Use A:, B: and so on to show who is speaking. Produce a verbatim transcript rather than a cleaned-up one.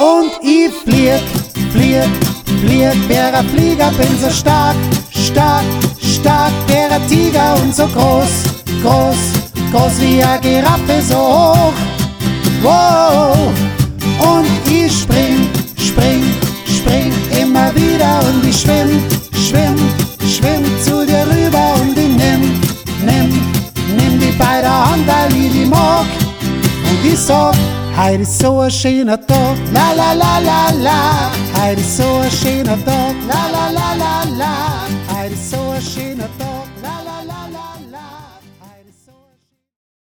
A: Und ich flieg, flieg, flieg, wer ein Flieger, bin so stark, stark, stark, wer ein Tiger und so groß, groß, groß wie eine Giraffe, so hoch, wow. Und ich spring, spring, spring immer wieder und ich schwimm, schwimm, schwimm zu dir rüber und ich nimm, nimm, nimm die bei der Hand, weil ich die mag. Und ich sag, heute ist so ein schöner Tag, la la la la la. Heute ist so ein schöner Tag, la la la la la. Heute ist so ein schöner Tag.